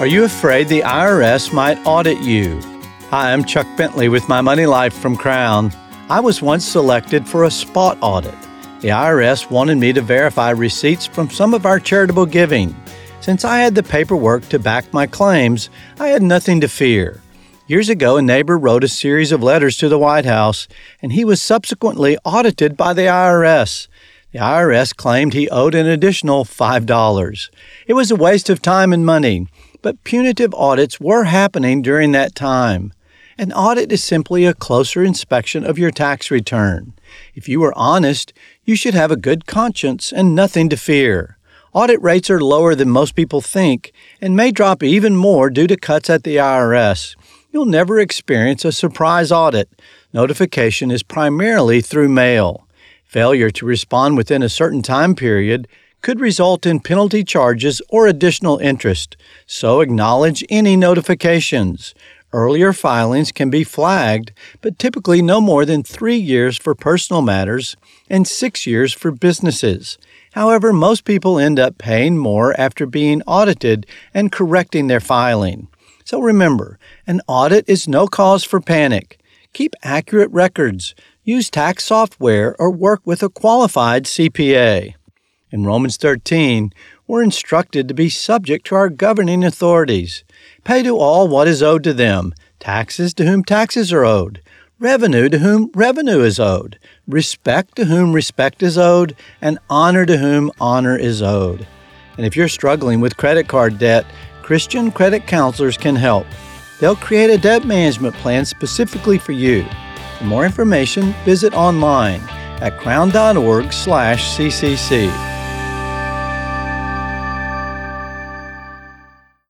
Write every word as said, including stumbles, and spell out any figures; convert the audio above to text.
Are you afraid the I R S might audit you? Hi, I'm Chuck Bentley with My Money Life from Crown. I was once selected for a spot audit. The I R S wanted me to verify receipts from some of our charitable giving. Since I had the paperwork to back my claims, I had nothing to fear. Years ago, a neighbor wrote a series of letters to the White House, and he was subsequently audited by the I R S. The I R S claimed he owed an additional five dollars. It was a waste of time and money, but punitive audits were happening during that time. An audit is simply a closer inspection of your tax return. If you are honest, you should have a good conscience and nothing to fear. Audit rates are lower than most people think and may drop even more due to cuts at the I R S. You'll never experience a surprise audit. Notification is primarily through mail. Failure to respond within a certain time period could result in penalty charges or additional interest, so acknowledge any notifications. Earlier filings can be flagged, but typically no more than three years for personal matters and six years for businesses. However, most people end up paying more after being audited and correcting their filing. So remember, an audit is no cause for panic. Keep accurate records, use tax software, or work with a qualified C P A. In Romans thirteen, we're instructed to be subject to our governing authorities. Pay to all what is owed to them, taxes to whom taxes are owed, revenue to whom revenue is owed, respect to whom respect is owed, and honor to whom honor is owed. And if you're struggling with credit card debt, Christian credit counselors can help. They'll create a debt management plan specifically for you. For more information, visit online at crown dot org slash C C C.